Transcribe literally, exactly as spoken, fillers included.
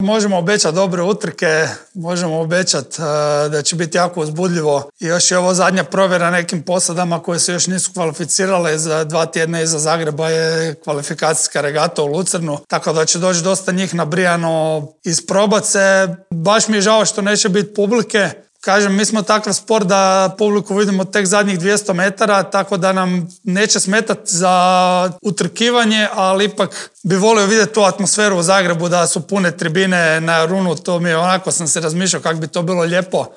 Možemo obećati dobre utrke, možemo obećati uh, da će biti jako uzbudljivo. I još je ovo zadnja provjera nekim posadama koje se još nisu kvalificirale. Za dva tjedna iza Zagreba je kvalifikacijska regata u Lucernu, tako da će doći dosta njih nabrijano isprobat se. Baš mi je žao što neće biti publike. Kažem, mi smo takav sport da publiku vidimo tek zadnjih dvjesto metara, tako da nam neće smetati za utrkivanje, ali ipak bi volio vidjeti tu atmosferu u Zagrebu, da su pune tribine na Jarunu. To mi je onako, sam se razmišljao kako bi to bilo lijepo.